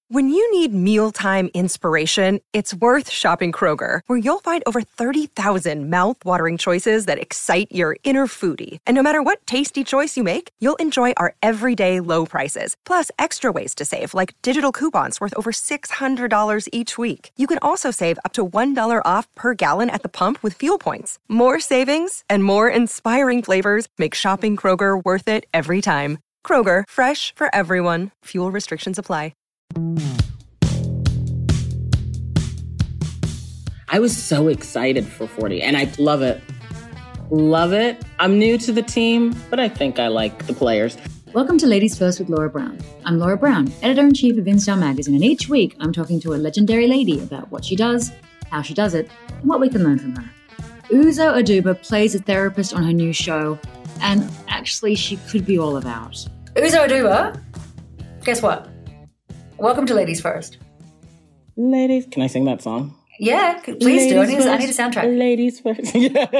When you need mealtime inspiration, it's worth shopping Kroger, where you'll find over 30,000 mouth-watering choices that excite your inner foodie. And no matter what tasty choice you make, you'll enjoy our everyday low prices, plus extra ways to save, like digital coupons worth over $600 each week. You can also save up to $1 off per gallon at the pump with fuel points. More savings and more inspiring flavors make shopping Kroger worth it every time. Kroger, fresh for everyone. Fuel restrictions apply. I was so excited for 40, and I love it. Love it. I'm new to the team, but I think I like the players. Welcome to Ladies First with Laura Brown. I'm Laura Brown, editor-in-chief of InStyle magazine, and each week I'm talking to a legendary lady about what she does, how she does it, and what we can learn from her. Uzo Aduba plays a therapist on her new show, and actually she could be all of ours. Uzo Aduba, guess what? Welcome to Ladies First. Ladies, can I sing that song? Yeah, please do. I need a soundtrack. Ladies First.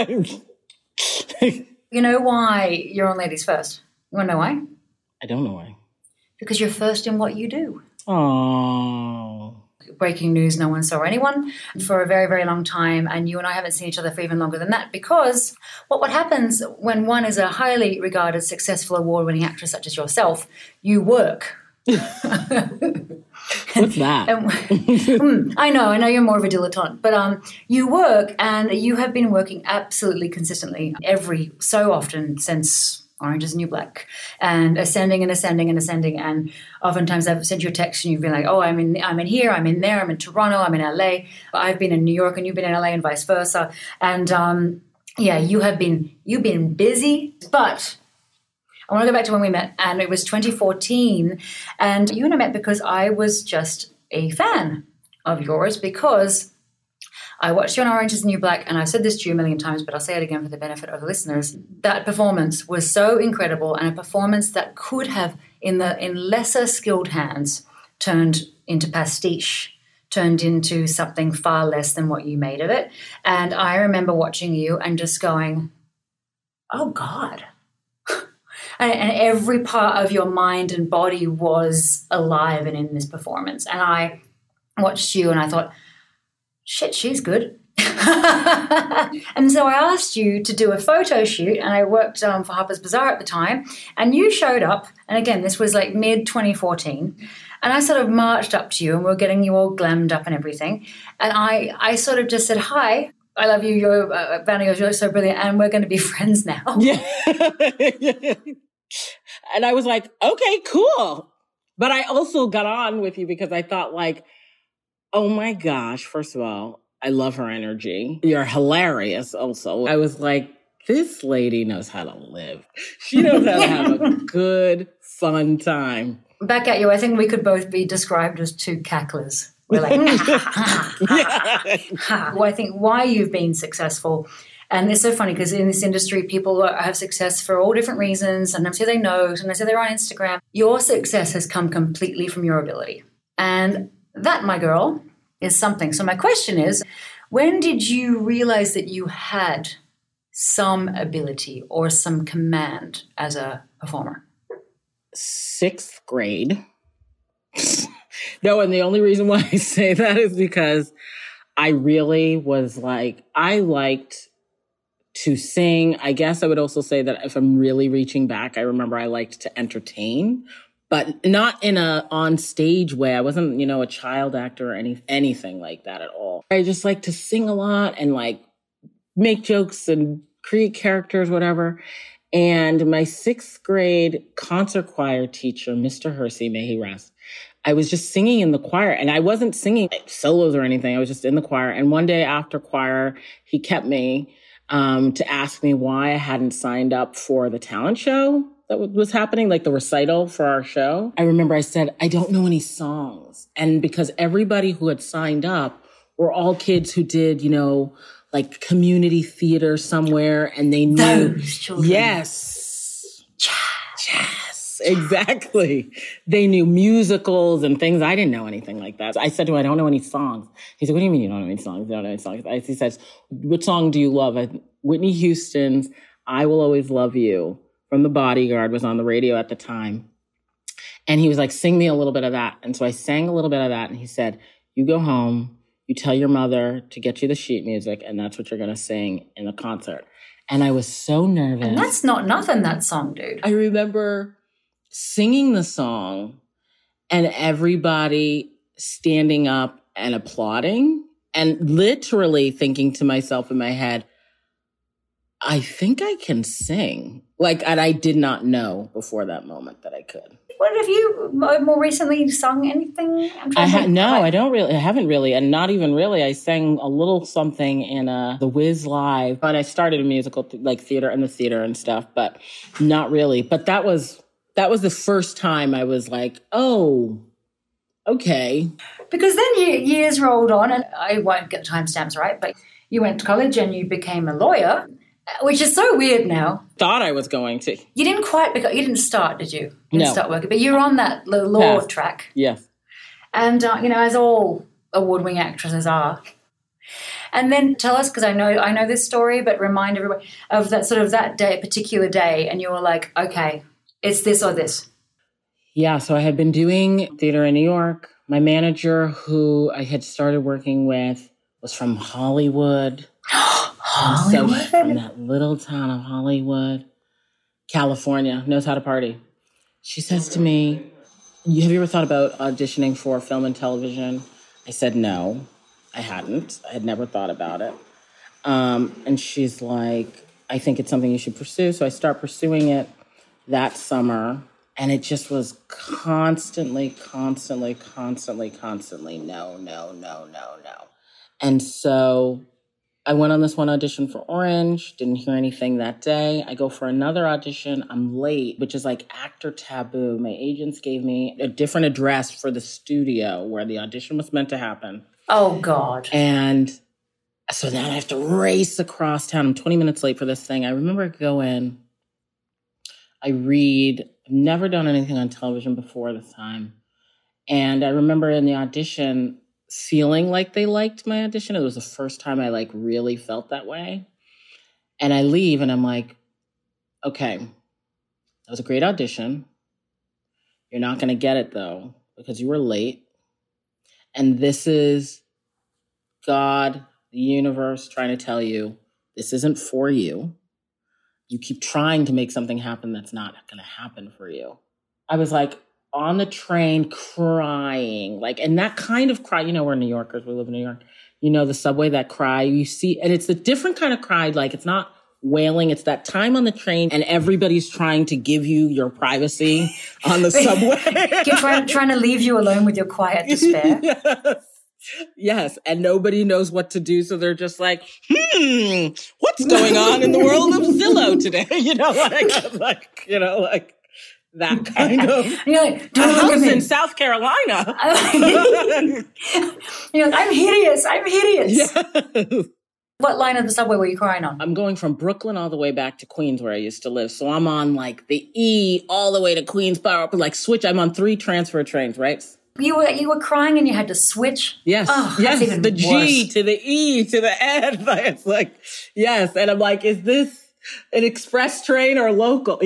You know why you're on Ladies First? You want to know why? I don't know why. Because you're first in what you do. Oh. Breaking news, no one saw anyone for a very, very long time. And you and I haven't seen each other for even longer than that, because what happens when one is a highly regarded, successful, award-winning actress such as yourself, you work. What's that? I know you're more of a dilettante, but you work, and you have been working absolutely consistently every so often since Orange is the New Black, and ascending and ascending and ascending. And oftentimes I've sent you a text and you've been like, oh, I'm in here, I'm in there, I'm in Toronto, I'm in LA. I've been in New York and you've been in LA and vice versa. And you've been busy, but I want to go back to when we met, and it was 2014. And you and I met because I was just a fan of yours, because I watched you on Orange is the New Black, and I've said this to you a million times, but I'll say it again for the benefit of the listeners. That performance was so incredible, and a performance that could have, in lesser skilled hands, turned into pastiche, turned into something far less than what you made of it. And I remember watching you and just going, oh, God. And every part of your mind and body was alive and in this performance. And I watched you and I thought, shit, she's good. And so I asked you to do a photo shoot, and I worked for Harper's Bazaar at the time, and you showed up. And again, this was like mid-2014. And I sort of marched up to you, and we're getting you all glammed up and everything. And I sort of just said, hi, I love you, you're so brilliant, and we're going to be friends now. Yeah. And I was like, okay, cool. But I also got on with you because I thought, like, oh my gosh, first of all, I love her energy. You're hilarious also. I was like, this lady knows how to live. She knows how to have a good, fun time. Back at you, I think we could both be described as two cacklers. We're like, Well, I think why you've been successful. And it's so funny because in this industry, people have success for all different reasons. Sometimes they know, sometimes they're on Instagram. Your success has come completely from your ability. And that, my girl, is something. So my question is, when did you realize that you had some ability or some command as a performer? 6th grade. No, and the only reason why I say that is because I really was like, I liked to sing. I guess I would also say that if I'm really reaching back, I remember I liked to entertain, but not in a on stage way. I wasn't, a child actor or anything like that at all. I just like to sing a lot and like make jokes and create characters, whatever. And my 6th grade concert choir teacher, Mr. Hersey, may he rest, I was just singing in the choir, and I wasn't singing solos or anything. I was just in the choir. And one day after choir, he kept me to ask me why I hadn't signed up for the talent show that was happening, like the recital for our show. I remember I said, I don't know any songs. And because everybody who had signed up were all kids who did, like community theater somewhere, and they knew. Those children. Yes. Yes, exactly. They knew musicals and things. I didn't know anything like that. So I said to him, I don't know any songs. He said, what do you mean you don't know any songs? You don't know any songs? He says, what song do you love? Whitney Houston's I Will Always Love You from The Bodyguard was on the radio at the time. And he was like, sing me a little bit of that. And so I sang a little bit of that. And he said, you go home, you tell your mother to get you the sheet music, and that's what you're going to sing in the concert. And I was so nervous. And that's not nothing, that song, dude. I remember singing the song and everybody standing up and applauding and literally thinking to myself in my head, I think I can sing. Like, and I did not know before that moment that I could. What have you more recently sung anything? I haven't really, and not even really. I sang a little something in the Wiz Live, and I started a musical theater in the theater and stuff, but not really. But that was the first time I was like, oh, okay. Because then years rolled on, and I won't get the timestamps right, but you went to college and you became a lawyer, which is so weird now. Thought I was going to. You didn't quite, you didn't start, did you? You didn't No. start working, but you were on that law track. Yes. And, as all award-winning actresses are. And then tell us, because I know this story, but remind everybody of that sort of that day, particular day, and you were like, okay, it's this or this. Yeah, so I had been doing theater in New York. My manager, who I had started working with, was from Hollywood. Hollywood? So from that little town of Hollywood, California, knows how to party. She says to me, have you ever thought about auditioning for film and television? I said, no, I hadn't. I had never thought about it. And she's like, I think it's something you should pursue. So I start pursuing it that summer. And it just was constantly, no. And so I went on this one audition for Orange, didn't hear anything that day. I go for another audition. I'm late, which is like actor taboo. My agents gave me a different address for the studio where the audition was meant to happen. Oh, God. And so then I have to race across town. I'm 20 minutes late for this thing. I remember I go in, I read. I've never done anything on television before this time. And I remember in the audition feeling like they liked my audition. It was the first time I really felt that way. And I leave and I'm like, okay, that was a great audition. You're not going to get it though, because you were late. And this is God, the universe trying to tell you, this isn't for you. You keep trying to make something happen that's not going to happen for you. I was on the train crying, and that kind of cry, we're New Yorkers, we live in New York, the subway, that cry you see, and it's a different kind of cry, it's not wailing, it's that time on the train and everybody's trying to give you your privacy on the subway. trying to leave you alone with your quiet despair. Yes, and nobody knows what to do, so they're just like, what's going on in the world of Zillow today? That kind of. You're like, a house in South Carolina. You're like, I'm hideous. Yes. What line of the subway were you crying on? I'm going from Brooklyn all the way back to Queens, where I used to live. So I'm on the E all the way to Queens, switch. I'm on 3 transfer trains, right? You were crying and you had to switch? Yes. Oh, yes. Even the worse. G to the E to the N. It's yes. And I'm like, is this an express train or local?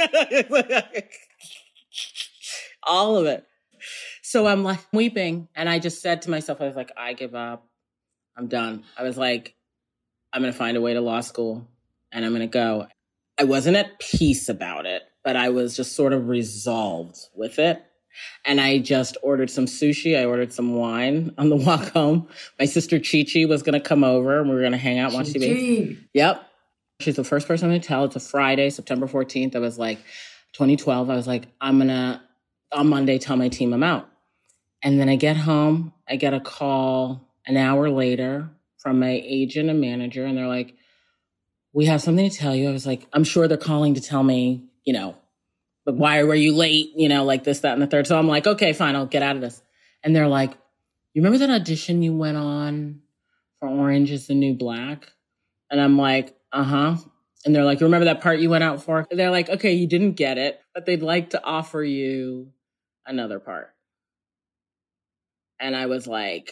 All of it. So I'm weeping. And I just said to myself, I was like, I give up. I'm done. I was like, I'm going to find a way to law school and I'm going to go. I wasn't at peace about it, but I was just sort of resolved with it. And I just ordered some sushi. I ordered some wine on the walk home. My sister Chi-Chi was going to come over and we were going to hang out and watch TV. Yep. She's the first person to tell. It's a Friday, September 14th. I was 2012. I was I'm going to, on Monday, tell my team I'm out. And then I get home. I get a call an hour later from my agent and manager. And they're like, we have something to tell you. I was like, I'm sure they're calling to tell me, but why were you late? This, that, and the third. So I'm like, okay, fine, I'll get out of this. And they're like, you remember that audition you went on for Orange is the New Black? And I'm like, uh-huh. And they're like, you remember that part you went out for? They're like, okay, you didn't get it, but they'd like to offer you another part. And I was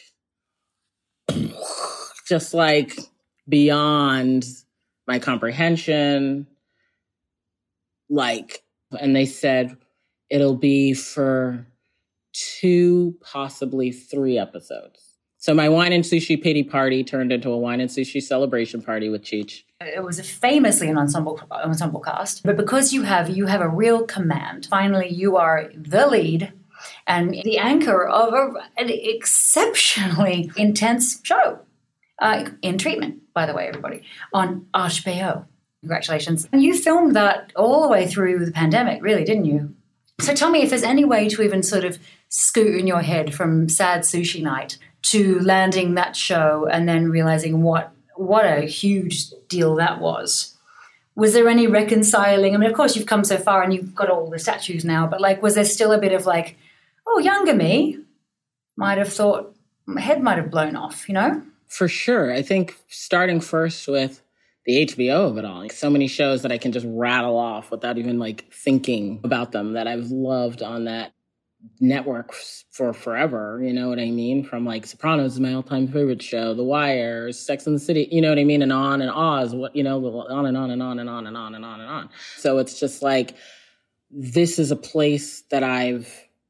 just beyond my comprehension. And they said, it'll be for 2, possibly 3 episodes. So my wine and sushi pity party turned into a wine and sushi celebration party with Cheech. It was famously an ensemble cast, but because you have a real command. Finally, you are the lead and the anchor of an exceptionally intense show in treatment, by the way, everybody, on HBO. Congratulations. And you filmed that all the way through the pandemic, really, didn't you? So tell me if there's any way to even sort of scoot in your head from Sad Sushi Night to landing that show and then realizing what a huge deal that was. Was there any reconciling? I mean, of course, you've come so far and you've got all the statues now, but like, was there still a bit of like, oh, younger me might have thought my head might have blown off, you know? For sure. I think starting first with the HBO of it all, like so many shows that I can just rattle off without even like thinking about them that I've loved on that network for forever, you know what I mean? From like Sopranos is my all-time favorite show, The Wire, Sex and the City, you know what I mean? And on and Oz, you know, on and on and on and on and on and on and on. So it's just like, this is a place that I've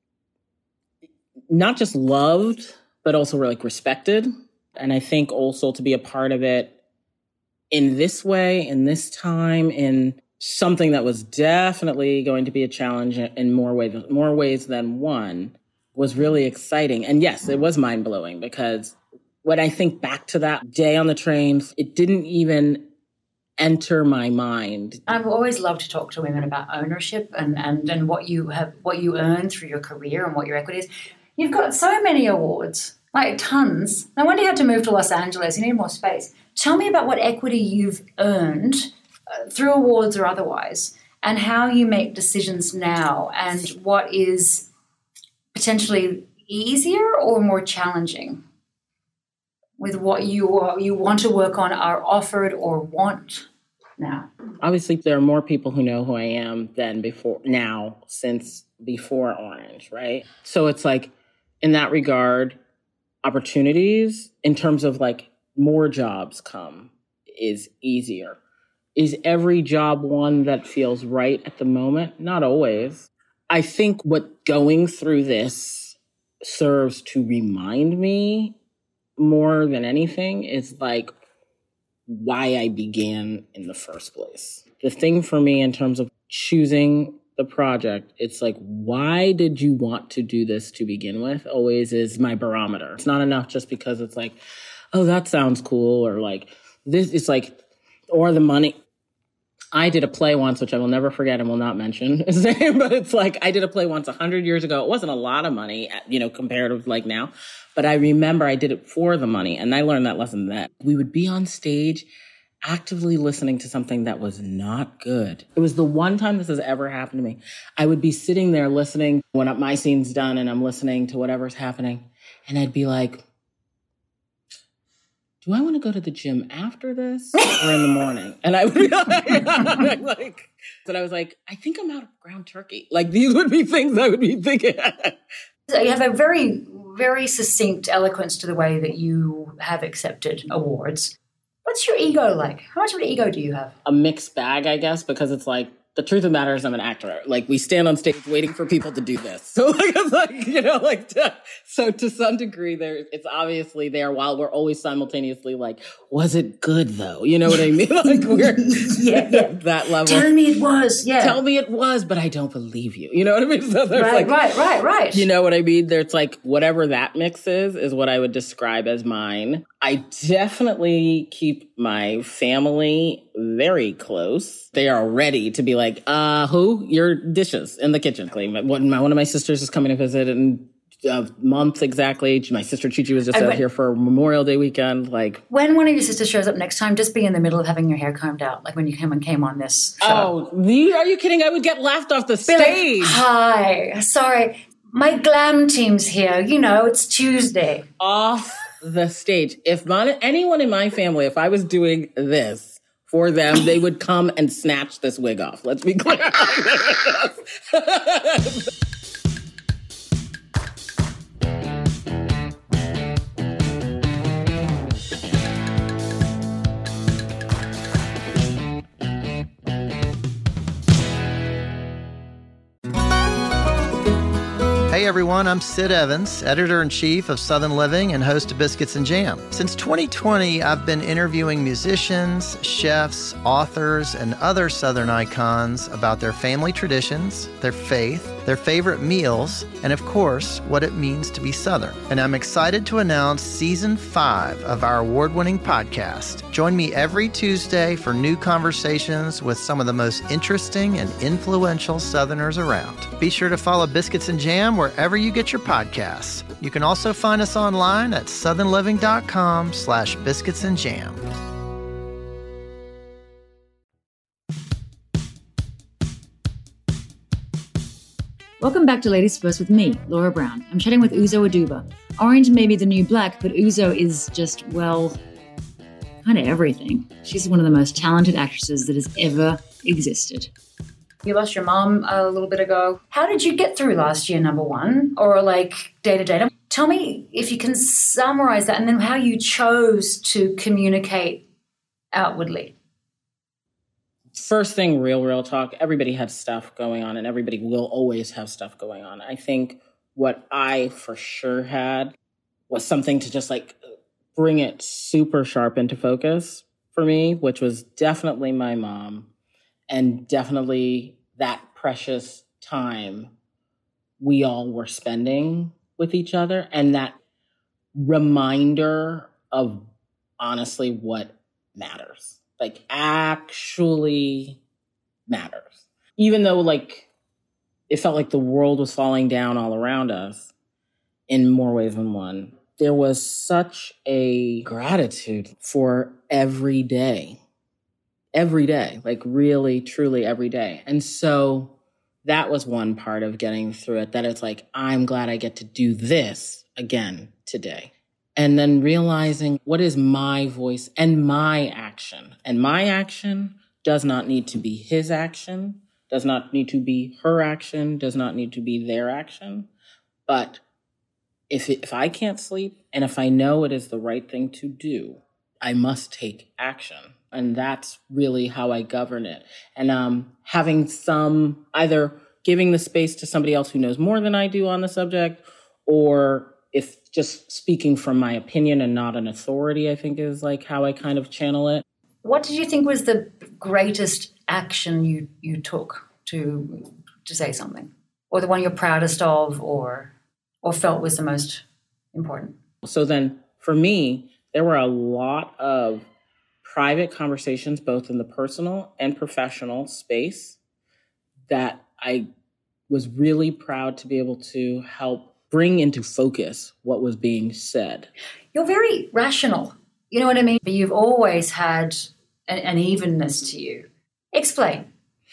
not just loved, but also like respected. And I think also to be a part of it in this way, in this time, in something that was definitely going to be a challenge in more ways than one, was really exciting. And yes, it was mind-blowing because when I think back to that day on the train, it didn't even enter my mind. I've always loved to talk to women about ownership and what you earn through your career and what your equity is. You've got so many awards, like tons. No wonder you had to move to Los Angeles. You need more space. Tell me about what equity you've earned through awards or otherwise, and how you make decisions now, and what is potentially easier or more challenging with what you want to work on, are offered or want now. Obviously, there are more people who know who I am than before now, since before Orange, right? So it's like, in that regard, opportunities in terms of like more jobs come is easier. Is every job one that feels right at the moment? Not always. I think what going through this serves to remind me more than anything is like why I began in the first place. The thing for me in terms of choosing the project, it's like, why did you want to do this to begin with? Always is my barometer. It's not enough just because it's like, oh, that sounds cool, or like this, it's like, or the money. I did a play once, which I will never forget and will not mention his name, but it's like, I did a play once 100 years ago. It wasn't a lot of money, you know, compared to like now, but I remember I did it for the money. And I learned that lesson that we would be on stage actively listening to something that was not good. It was the one time this has ever happened to me. I would be sitting there listening when my scene's done and I'm listening to whatever's happening. And I'd be like, do I want to go to the gym after this or in the morning? And I would be like, but I was like, I think I'm out of ground turkey. Like, these would be things I would be thinking. So you have a very, very succinct eloquence to the way that you have accepted awards. What's your ego like? How much of an ego do you have? A mixed bag, I guess, because it's like, the truth of the matter is I'm an actor. Like, we stand on stage waiting for people to do this. So, like, it's like, you know, like, so to some degree, it's obviously there while we're always simultaneously like, was it good though? You know what I mean? Like, we're at that level. Tell me it was, yeah. Tell me it was, but I don't believe you. You know what I mean? So there's right. You know what I mean? There's like, whatever that mix is what I would describe as mine. I definitely keep my family very close. They are ready to be like, who? Your dishes in the kitchen. One of my sisters is coming to visit in a month exactly. My sister Chichi was just out here for Memorial Day weekend. Like, when one of your sisters shows up next time, just be in the middle of having your hair combed out, like when you came on this show. Oh, are you kidding? I would get laughed off the stage. Like, hi, sorry, my glam team's here. You know, it's Tuesday. Off the stage. If anyone in my family, if I was doing this for them, they would come and snatch this wig off. Let's be clear. everyone. I'm Sid Evans, editor-in-chief of Southern Living and host of Biscuits and Jam. Since 2020, I've been interviewing musicians, chefs, authors, and other Southern icons about their family traditions, their faith, their favorite meals, and of course, what it means to be Southern. And I'm excited to announce Season 5 of our award-winning podcast. Join me every Tuesday for new conversations with some of the most interesting and influential Southerners around. Be sure to follow Biscuits and Jam wherever you get your podcasts. You can also find us online at southernliving.com/biscuitsandjam. Welcome back to Ladies First with me, Laura Brown. I'm chatting with Uzo Aduba. Orange may be the new black, but Uzo is just, well, kind of everything. She's one of the most talented actresses that has ever existed. You lost your mom a little bit ago. How did you get through last year, number one, or like day to day? Tell me if you can summarize that and then how you chose to communicate outwardly. First thing, real talk, everybody had stuff going on and everybody will always have stuff going on. I think what I for sure had was something to just like bring it super sharp into focus for me, which was definitely my mom and definitely that precious time we all were spending with each other and that reminder of honestly what matters. Like actually matters. Even though like it felt like the world was falling down all around us in more ways than one, there was such a gratitude for every day, like really, truly every day. And so that was one part of getting through it, that it's like, I'm glad I get to do this again today. And then realizing what is my voice and my action. And my action does not need to be his action, does not need to be her action, does not need to be their action. But if I can't sleep and if I know it is the right thing to do, I must take action. And that's really how I govern it. And having some, either giving the space to somebody else who knows more than I do on the subject, or if just speaking from my opinion and not an authority, I think is like how I kind of channel it. What did you think was the greatest action you took to say something? Or the one you're proudest of or felt was the most important? So then for me, there were a lot of private conversations, both in the personal and professional space, that I was really proud to be able to help bring into focus what was being said. You're very rational. You know what I mean? But you've always had an evenness to you. Explain.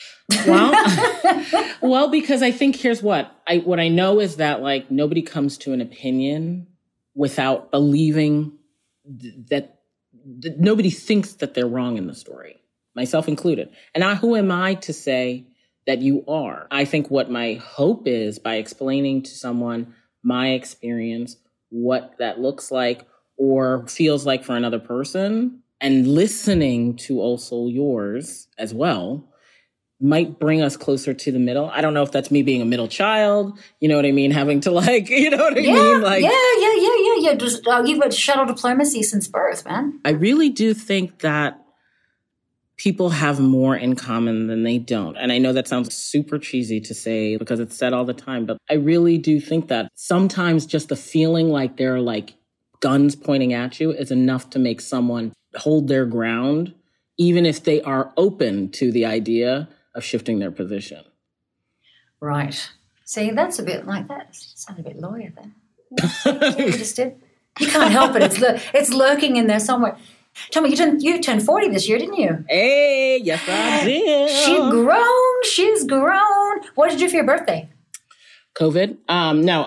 Well, because I think here's what I know is that like nobody comes to an opinion without believing that nobody thinks that they're wrong in the story, myself included. And who am I to say that you are? I think what my hope is, by explaining to someone my experience, what that looks like or feels like for another person, and listening to also yours as well, might bring us closer to the middle. I don't know if that's me being a middle child, you know what I mean? Having to like, you know what I mean? Like, Yeah. Just, you've got shuttle diplomacy since birth, man. I really do think that people have more in common than they don't. And I know that sounds super cheesy to say because it's said all the time, but I really do think that sometimes just the feeling like there are like guns pointing at you is enough to make someone hold their ground, even if they are open to the idea of shifting their position. Right. See, that's a bit like that. Sound a bit lawyer there. Yeah, you just did. You can't help it. It's lurking in there somewhere. Tell me, you turned 40 this year, didn't you? Hey, yes I did. She's grown. What did you do for your birthday? COVID? No,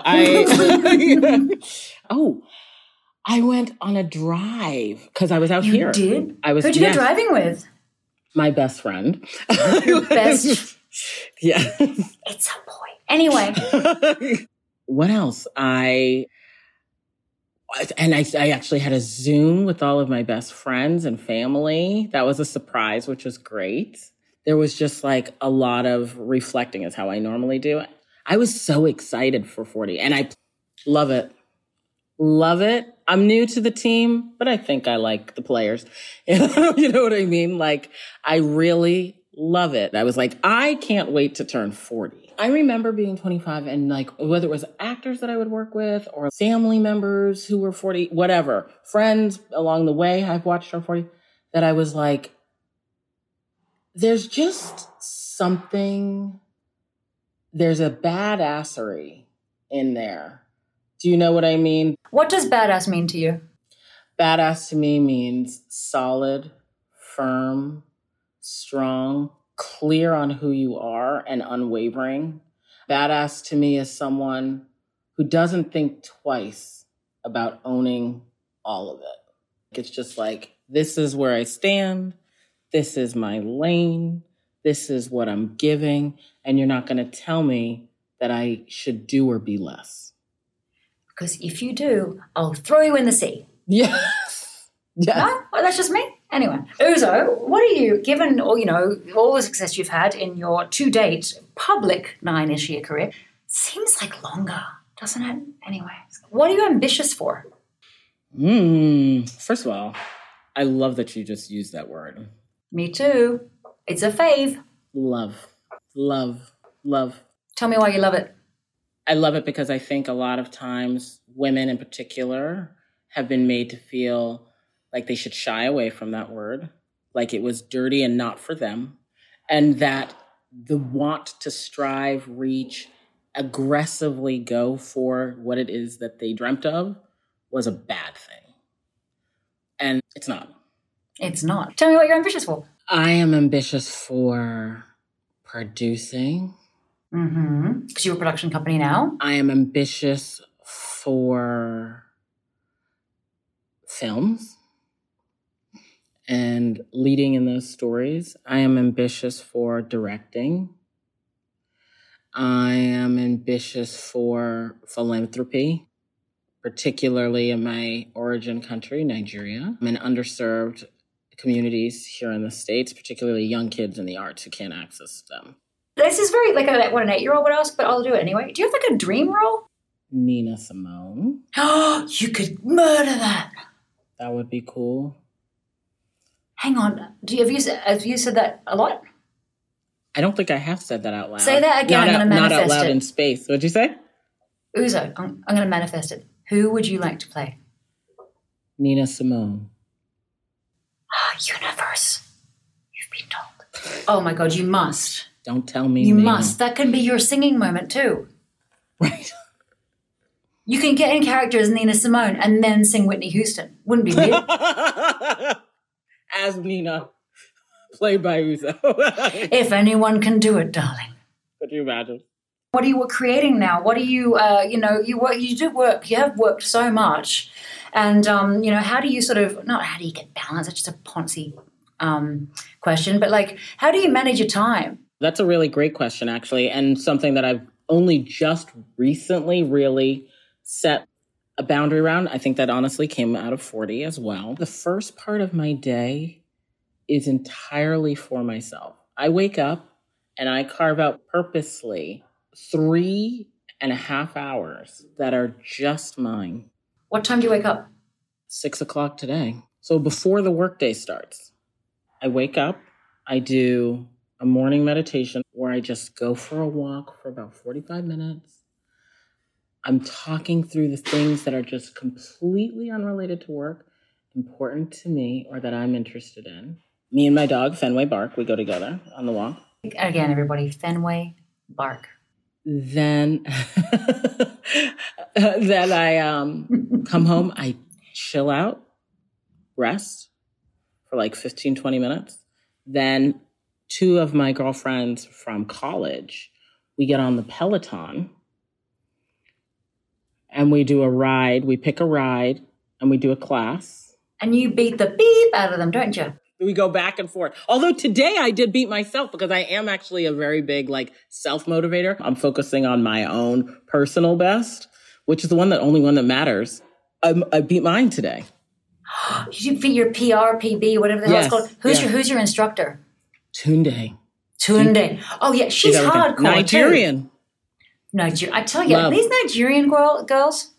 I went on a drive because I was out here. You did? Who'd you go driving with? My best friend. Your best? Yeah. It's a boy. Anyway. What else? I actually had a Zoom with all of my best friends and family. That was a surprise, which was great. There was just like a lot of reflecting is how I normally do it. I was so excited for 40 and I love it. Love it. I'm new to the team, but I think I like the players. You know what I mean? Like, I really love it. I was like, I can't wait to turn 40. I remember being 25 and like, whether it was actors that I would work with or family members who were 40, whatever, friends along the way I've watched turn 40, that I was like, there's just something, there's a badassery in there. Do you know what I mean? What does badass mean to you? Badass to me means solid, firm, strong, clear on who you are and unwavering. Badass to me is someone who doesn't think twice about owning all of it. It's just like, this is where I stand. This is my lane. This is what I'm giving. And you're not going to tell me that I should do or be less. Because if you do, I'll throw you in the sea. Yes. Yes. No? Well, that's just me. Anyway, Uzo, what are you, given all, all the success you've had in your to-date public 9-ish year career, seems like longer, doesn't it? Anyway, what are you ambitious for? First of all, I love that you just used that word. Me too. It's a fave. Love, love, love. Tell me why you love it. I love it because I think a lot of times women in particular have been made to feel like they should shy away from that word, like it was dirty and not for them, and that the want to strive, reach, aggressively go for what it is that they dreamt of was a bad thing. And it's not. It's not. Tell me what you're ambitious for. I am ambitious for producing. Because you're a production company now. I am ambitious for films and leading in those stories. I am ambitious for directing. I am ambitious for philanthropy, particularly in my origin country, Nigeria. I'm in underserved communities here in the States, particularly young kids in the arts who can't access them. This is very like what an 8-year-old would ask, but I'll do it anyway. Do you have like a dream role? Nina Simone. Oh, you could murder that. That would be cool. Hang on. Have you said that a lot? I don't think I have said that out loud. Say that again. I'm going to manifest it. Not out loud in space. What'd you say? Uzo, I'm going to manifest it. Who would you like to play? Nina Simone. Universe. You've been told. Oh my God, you must. Don't tell me. You Nina. must. That can be your singing moment too. Right. You can get in character as Nina Simone and then sing Whitney Houston. Wouldn't be weird. As Nina, played by Uzo. If anyone can do it, darling. Could you imagine? What are you creating now? What are you, you do work. You have worked so much. And, how do you not how do you get balance? It's just a Ponzi question. But, how do you manage your time? That's a really great question, actually, and something that I've only just recently really set a boundary around. I think that honestly came out of 40 as well. The first part of my day is entirely for myself. I wake up and I carve out purposely 3.5 hours that are just mine. What time do you wake up? 6 o'clock today. So before the workday starts, I wake up, I do a morning meditation where I just go for a walk for about 45 minutes. I'm talking through the things that are just completely unrelated to work, important to me, or that I'm interested in. Me and my dog, Fenway Bark, we go together on the walk. Again, everybody, Fenway Bark. Then, I come home, I chill out, rest for 15, 20 minutes. Then 2 of my girlfriends from college, we get on the Peloton and we do a ride. We pick a ride and we do a class. And you beat the beep out of them, don't you? We go back and forth. Although today I did beat myself because I am actually a very big self-motivator. I'm focusing on my own personal best, which is the only one that matters. I beat mine today. You beat your PR, PB, whatever the hell it's called. Who's your instructor? Tunde. Oh yeah, she's hardcore. Nigerian. I tell you, these Nigerian girls,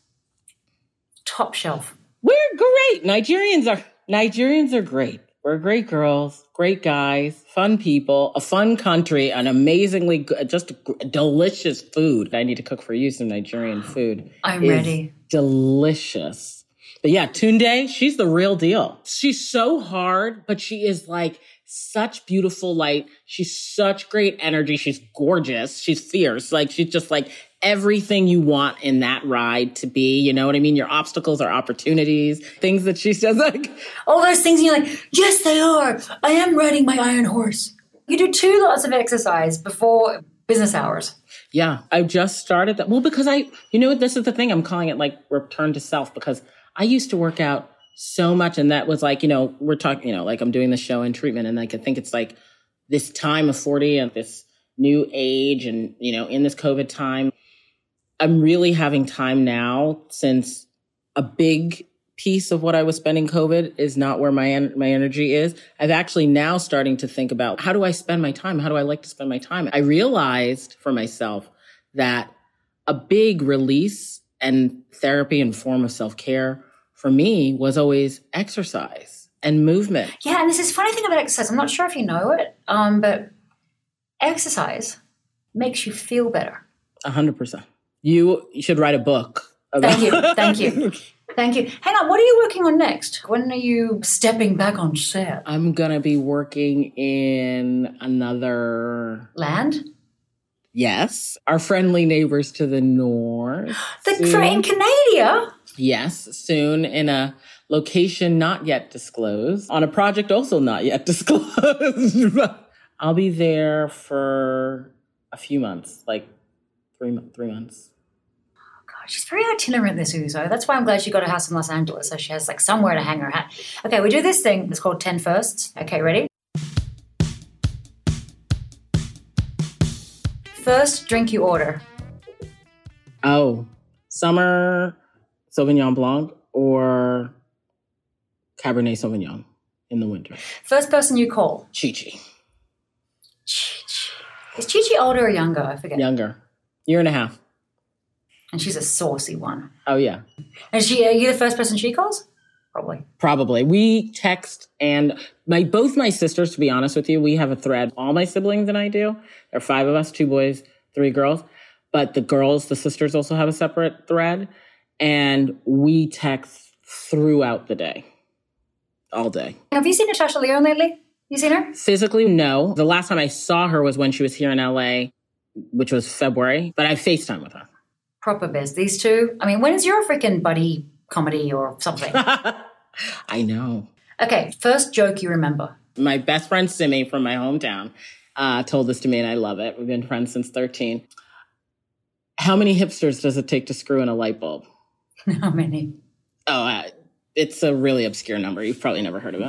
top shelf. We're great. Nigerians are great. We're great girls, great guys, fun people, a fun country, an amazingly good, just delicious food. I need to cook for you some Nigerian food. I'm ready. Delicious. But yeah, Tunde, she's the real deal. She's so hard, but she is like such beautiful light. She's such great energy. She's gorgeous. She's fierce. Like she's just like everything you want in that ride to be. You know what I mean? Your obstacles are opportunities. Things that she says like all those things. And you're like, yes, they are. I am riding my iron horse. You do 2 lots of exercise before business hours. Yeah, I just started that. Well, because this is the thing. I'm calling it like return to self because I used to work out so much. And that was like, we're talking, like I'm doing the show in treatment. And like, I think it's like this time of 40 and this new age and, in this COVID time, I'm really having time now since a big piece of what I was spending COVID is not where my energy is. I've actually now starting to think about how do I spend my time? How do I like to spend my time? I realized for myself that a big release and therapy and form of self-care for me was always exercise and movement. Yeah, and there's this funny thing about exercise. I'm not sure if you know it, but exercise makes you feel better. 100%. You should write a book. Thank you. Hang on, what are you working on next? When are you stepping back on set? I'm going to be working in another... Land? Yes. Our friendly neighbors to the north. In Canada? Yes, soon in a location not yet disclosed, on a project also not yet disclosed. I'll be there for a few months, like 3 months. Oh God, she's very itinerant, this Uzo. That's why I'm glad she got a house in Los Angeles, so she has like somewhere to hang her hat. Okay, we do this thing. It's called 10 Firsts. Okay, ready? First drink you order. Oh, summer Sauvignon Blanc or Cabernet Sauvignon in the winter. First person you call. Chi-Chi. Is Chi-Chi older or younger? I forget. Younger. 1.5 years. And she's a saucy one. Oh, yeah. And are you the first person she calls? Probably. We text and both my sisters, to be honest with you, we have a thread. All my siblings and I do. There are 5 of us, 2 boys, 3 girls. But the sisters also have a separate thread. And we text throughout the day. All day. Have you seen Natasha Lyonne lately? You seen her? Physically, no. The last time I saw her was when she was here in LA, which was February. But I FaceTime with her. Proper biz. These two. I mean, when is your freaking buddy comedy or something? I know. Okay, first joke you remember. My best friend Simi from my hometown told this to me, and I love it. We've been friends since 13. How many hipsters does it take to screw in a light bulb? How many? Oh, it's a really obscure number. You've probably never heard of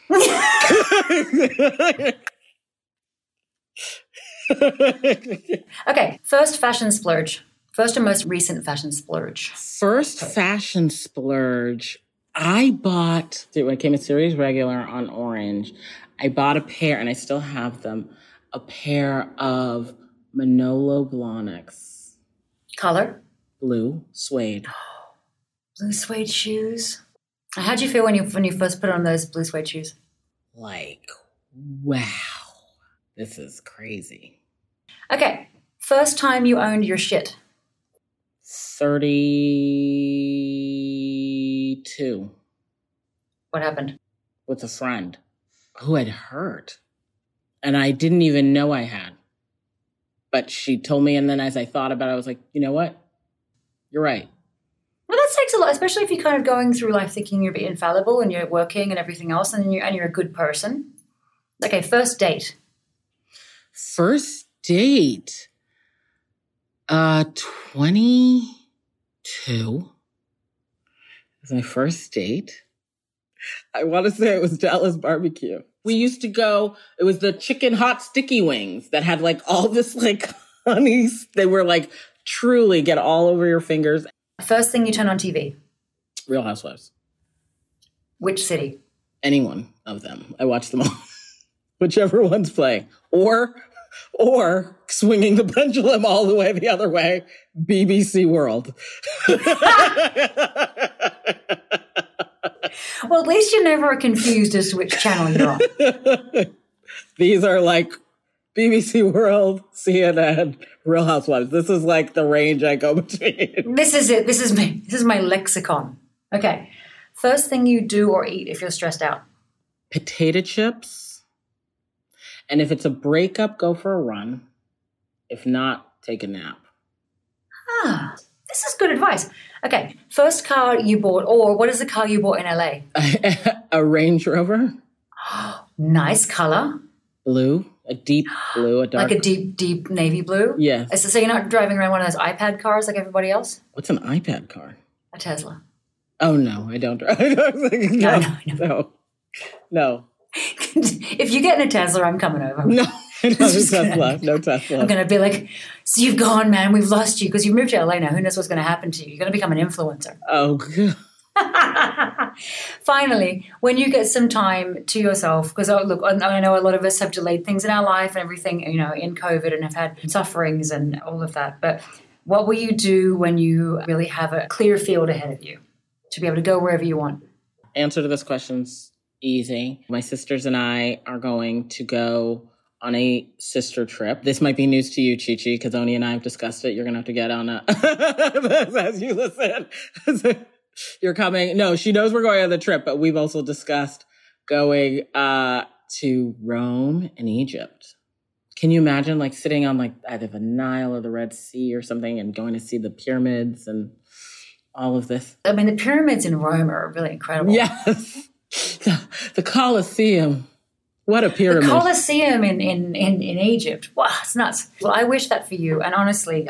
it. Okay, first fashion splurge. First and most recent fashion splurge. First fashion splurge. I bought, when it came in series regular on Orange, I bought a pair, and I still have them, a pair of Manolo Blahniks. Color? Blue suede. Blue suede shoes. How'd you feel when you first put on those blue suede shoes? Like, wow, this is crazy. Okay, first time you owned your shit. 32. What happened? With a friend who had hurt. And I didn't even know I had. But she told me, and then as I thought about it, I was like, you know what? You're right. Well, that takes a lot, especially if you're kind of going through life thinking you're infallible and you're working and everything else, and you're a good person. Okay, first date. First date? 22. It was my first date. I want to say it was Dallas Barbecue. We used to go, it was the chicken hot sticky wings that had like all this like honeys. They were like truly get all over your fingers. First thing you turn on TV? Real Housewives. Which city? Any one of them. I watch them all. Whichever one's playing. Or Or swinging the pendulum all the way the other way, BBC World. Well, at least you're never confused as to which channel you're on. These are like BBC World, CNN, Real Housewives. This is like the range I go between. This is it. This is my lexicon. Okay. First thing you do or eat if you're stressed out. Potato chips. And if it's a breakup, go for a run. If not, take a nap. This is good advice. Okay. First car you bought, or what is the car you bought in LA? A Range Rover. Nice color. Blue. A deep blue. A dark. Like a deep navy blue? Yes. So you're not driving around one of those iPad cars like everybody else? What's an iPad car? A Tesla. Oh, no, I don't drive. No. If you get in a Tesla, I'm coming over. No Tesla. No Tesla. I'm going to be like, so you've gone, man. We've lost you because you've moved to LA now. Who knows what's going to happen to you? You're going to become an influencer. Oh, God. Finally, when you get some time to yourself, because look, I know a lot of us have delayed things in our life and everything, in COVID and have had sufferings and all of that. But what will you do when you really have a clear field ahead of you to be able to go wherever you want? Answer to this question's easy. My sisters and I are going to go on a sister trip. This might be news to you, Chi-Chi, because Oni and I have discussed it. You're going to have to get on as you listen. You're coming. No, she knows we're going on the trip, but we've also discussed going to Rome and Egypt. Can you imagine like sitting on like either the Nile or the Red Sea or something and going to see the pyramids and all of this? I mean, the pyramids in Rome are really incredible. Yes. The Colosseum. What a pyramid. The Colosseum in Egypt. Wow, it's nuts. Well, I wish that for you. And honestly,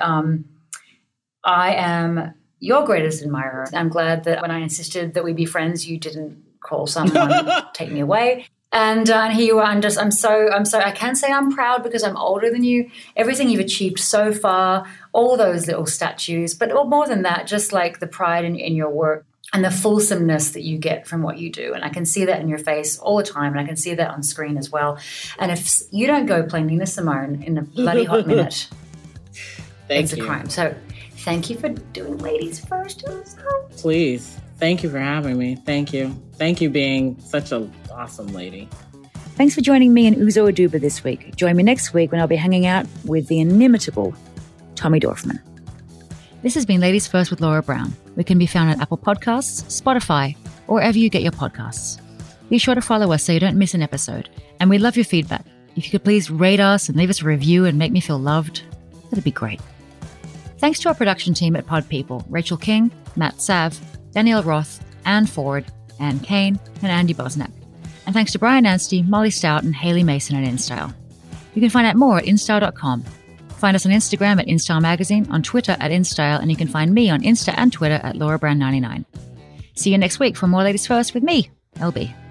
I am your greatest admirer. I'm glad that when I insisted that we be friends, you didn't call someone, take me away. And here you are. I'm so, I can say I'm proud because I'm older than you. Everything you've achieved so far, all those little statues, but more than that, just like the pride in your work and the fulsomeness that you get from what you do. And I can see that in your face all the time. And I can see that on screen as well. And if you don't go play Nina Simone in a bloody hot minute, it's a crime. So thank you for doing Ladies First. Please. Thank you for having me. Thank you. Thank you being such an awesome lady. Thanks for joining me and Uzo Aduba this week. Join me next week when I'll be hanging out with the inimitable Tommy Dorfman. This has been Ladies First with Laura Brown. We can be found at Apple Podcasts, Spotify, or wherever you get your podcasts. Be sure to follow us so you don't miss an episode. And we love your feedback. If you could please rate us and leave us a review and make me feel loved, that'd be great. Thanks to our production team at Pod People, Rachel King, Matt Sav, Danielle Roth, Anne Ford, Anne Kane, and Andy Bosnack. And thanks to Brian Anstey, Molly Stout, and Haley Mason at InStyle. You can find out more at InStyle.com. Find us on Instagram at InStyle Magazine, on Twitter at InStyle, and you can find me on Insta and Twitter at LauraBrown99. See you next week for more Ladies First with me, LB.